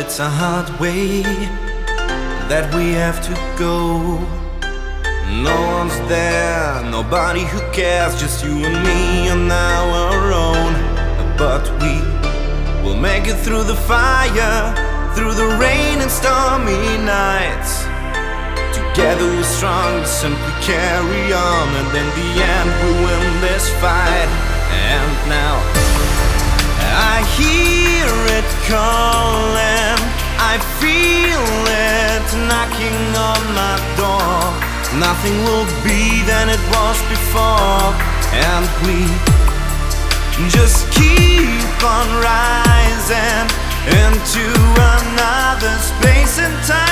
it's a hard way that we have to go. No one's there, nobody who cares, just you and me on our own. But we will make it through the fire, through the rain and stormy nights. Together we're strong, simply carry on, and in the end we'll win this fight. And now I hear it calling, I feel it knocking on my door. Nothing will be than it was before, and we just keep on rising into another space and time.